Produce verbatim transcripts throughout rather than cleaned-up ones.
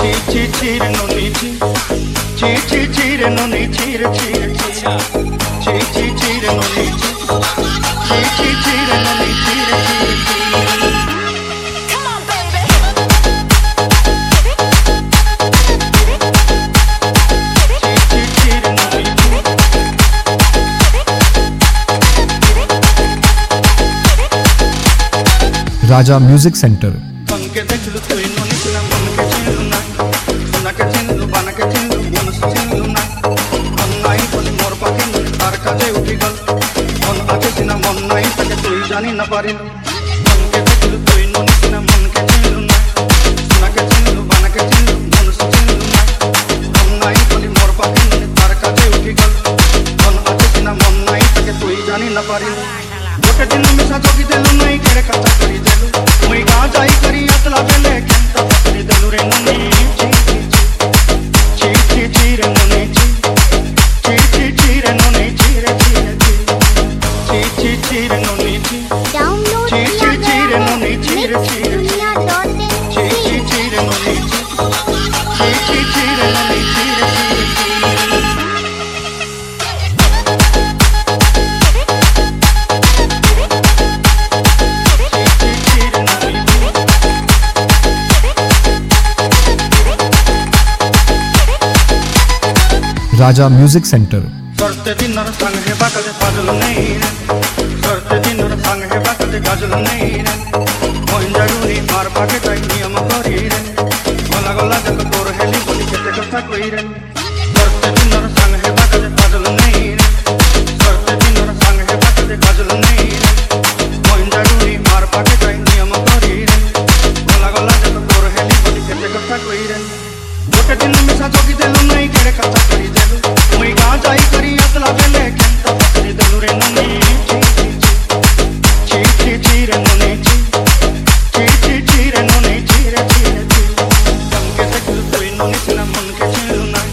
Chi chi no ni chi, chi chi chi no ni chi chi chi, chi chi chi no ni chi, chi chi chi no ni chi chi. Come on, baby. Chi chi chi no ni chi. Raja Music Center. जानी न पारी मन के दिल कोई no निना मन के चिल्लू ना सुना के चिल्लू बना के चिल्लू मन से चिल्लू ना हम नहीं बोली मोर पाके ने तार का दे उठी गल मन आके सिना मन नहीं तके तोई जानी न पारी गोटे दिन में सा जोगी देलु नहीं केरे कथा करी देलु मुई गा जाई करी असला बेले केंता पकड़ी देलु रे ननी ची ची ची रे ननी ची ची ची ची रे ननी ची रे ची रे ची ची ची रे ननी ची Download Chi chi chi re no ni chi re chi re chi chi chi chi re no ni chi chi chi chi re no ni chi re chi re chi Raja Music Center. करते दिन और संग है buccal पागल नहीं रे करते दिन और संग है बाकल गाजल नहीं रे मोइन जरूरी मार पाके कई नियम करी रे गला गला जब तोर हेली बोली केते कथा कोई रे करते दिन और संग है बाकल पागल नहीं रे करते दिन और संग है बाकल गाजल नहीं रे मोइन जरूरी मार पाके कई नियम करी रे गला गला जब तोर हेली बोली केते कथा कोई रे गोटे दिन में सा जोगी देलु नहीं केरे कथा करी देलु मुई गा जाई करी असला बेले केंता पकड़ी देलु रे ननी ची ची ची रे ननी ची ची ची ची रे ननी ची रे ची रे ची मन के दिल कोई नो निना मन के चिल्लू ना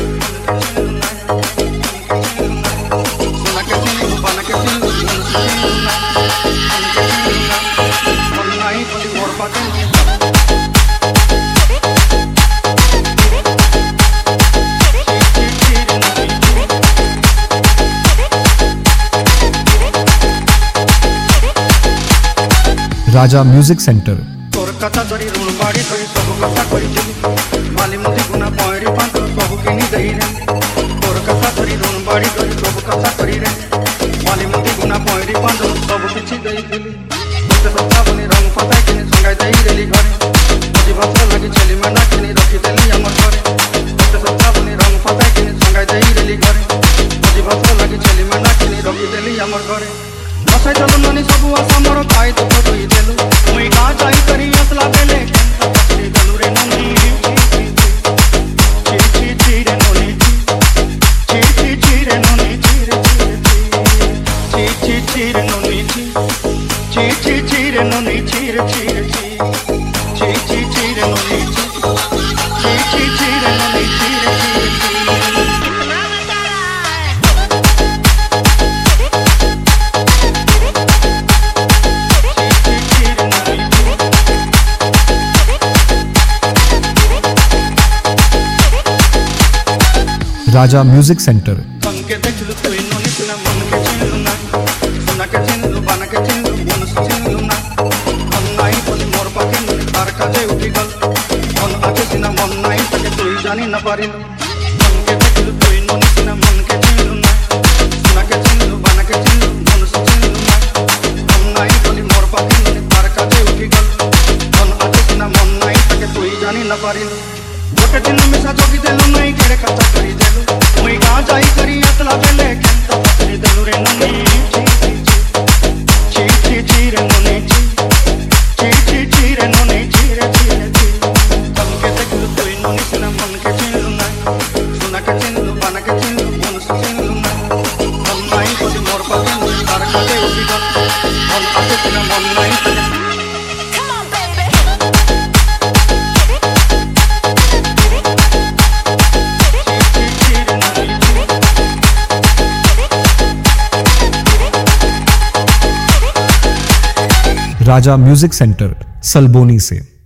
सुना के चिल्लू बना के चिल्लू मन से चिल्लू ना मन के चिल्लू ना मन नहीं बोली मोर पाके Raja Music Center. तोर कथा धरी ऋण बाड़ी धरी सब कथा करी माली मुदी गुना पॉइंट पांच सब किनी दई रे तोर कथा धरी ऋण बाड़ी धरी सब कथा करी रे माली मुदी गुना पॉइंट पांच सब किछि दई दिली मते सत्ता बनी रंग पता किनी संगाई दई रेली घरे मुदी भाषा लगी चली मना किनी रखी देली हमर घरे मते सत्ता बनी रंग पता किनी संगाई दई रेली घरे मुदी भाषा लगी चली मना किनी रखी देली हमर घरे बसाई चलो ननी सब आशा मोर काई तो कोई देलु मुई गा जाई करी असला बेले केंता पकड़ी देलु रे ननी ची ची ची रे ननी ची ची ची ची रे ननी ची रे ची रे ची ची ची रे ननी ची ची ची ची रे ननी ची रे ची रे ची ची ची ची रे ननी ची ची ची ची रे ननी ची रे ची रे ची Raja Music Center. मन के दिल कोई नो निना मन के चिल्लू ना सुना के चिल्लू बना के चिल्लू मन से चिल्लू ना हम नहीं बोली मोर पाके ने तार का दे उठी गल मन आके सिना मन नहीं तके तोई जानी न पारी मन के दिल कोई नो निना मन के चिल्लू ना सुना के चिल्लू बना के चिल्लू मन से चिल्लू ना हम नहीं बोली मोर पाके ने तार का दे उठी गल मन आके सिना मन नहीं तके तोई जानी न पारी गोटे दिन में सा जोगी देलु नहीं केरे कथा करी देलु मुई गा जाई करी असला बेले केंता पकड़ी देलु रे ननी ची ची ची रे ननी ची ची ची ची रे ननी ची रे ची रे ची मन के दिल कोई नो निना मन के चिल्लू ना सुना के चिल्लू बना के चिल्लू मन से चिल्लू ना हम नहीं बोली मोर पाके ने तार का दे उठी गल मन आके सिना मन नहीं तके Raja Music Center, Salboni से।